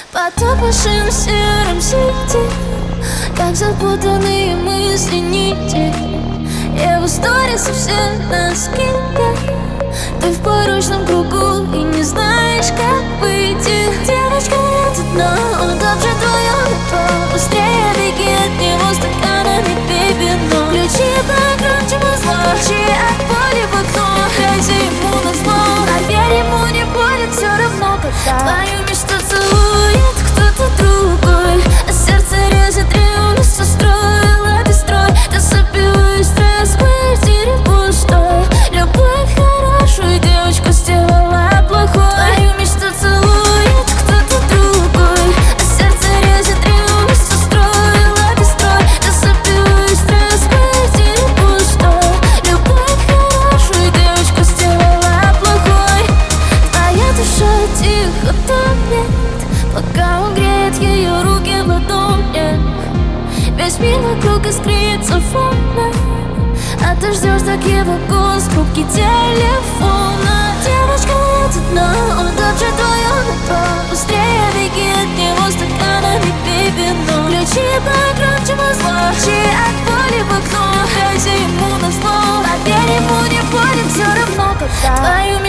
Потопавшим серым сети, как запутанные мысли нити. Я в сторис все на скидке. Ты в порочном кругу и не знаешь, как выйти. Девочка, нет дна, утопшее твое метро. Быстрее беги от него стаканами, baby, но ключи покруче музла, ключи от боли в окно. Грязи ему назло, поверь, ему не будет все равно, когда твою мечту целует кто-то другой, а сердце режет ревность, устроила бесстрой. Ты забиваешь стресс в квартире пустой. Любовь хорошую девочку сделала плохой. Твою мечту целует кто-то другой, а сердце режет ревность, устроила бесстрой. Ты забиваешь стресс в квартире пустой. Любовь хорошую девочку сделала плохой. Твоя душа тихо тонет, пока он греет ее руки в ладони. Весь мир вокруг искрится фоном, а ты ждешь так его голос в трубке телефона. Девочка, нет дна, утопшее твое метро. Быстрее беги от него стаканами, baby, но ключи покруче музла, ключи от боли в окно. Грязи ему назло, поверь, ему не будет все равно, когда твою